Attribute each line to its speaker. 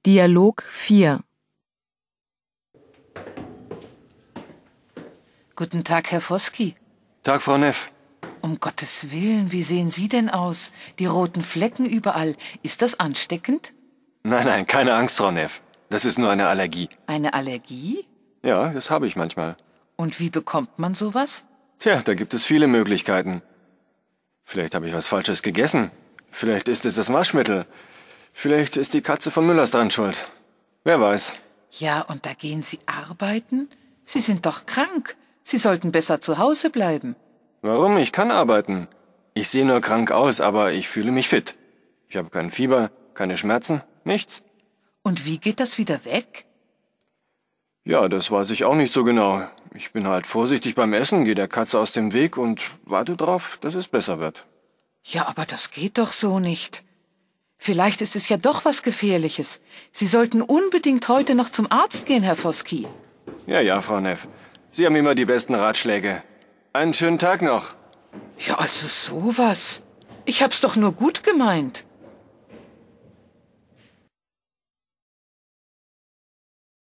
Speaker 1: Dialog 4.
Speaker 2: Guten Tag, Herr Foski.
Speaker 3: Tag, Frau Neff.
Speaker 2: Um Gottes Willen, wie sehen Sie denn aus? Die roten Flecken überall. Ist das ansteckend?
Speaker 3: Nein, keine Angst, Frau Neff. Das ist nur eine Allergie.
Speaker 2: Eine Allergie?
Speaker 3: Ja, das habe ich manchmal.
Speaker 2: Und wie bekommt man sowas?
Speaker 3: Tja, da gibt es viele Möglichkeiten. Vielleicht habe ich was Falsches gegessen. Vielleicht ist es das Waschmittel. Vielleicht ist die Katze von Müllers dran schuld. Wer weiß.
Speaker 2: Ja, und da gehen Sie arbeiten? Sie sind doch krank. Sie sollten besser zu Hause bleiben.
Speaker 3: Warum? Ich kann arbeiten. Ich sehe nur krank aus, aber ich fühle mich fit. Ich habe kein Fieber, keine Schmerzen, nichts.
Speaker 2: Und wie geht das wieder weg?
Speaker 3: Ja, das weiß ich auch nicht so genau. Ich bin halt vorsichtig beim Essen, gehe der Katze aus dem Weg und warte drauf, dass es besser wird.
Speaker 2: Ja, aber das geht doch so nicht. Vielleicht ist es ja doch was Gefährliches. Sie sollten unbedingt heute noch zum Arzt gehen, Herr Foski.
Speaker 3: Ja, Frau Neff. Sie haben immer die besten Ratschläge. Einen schönen Tag noch.
Speaker 2: Ja, also sowas. Ich hab's doch nur gut gemeint.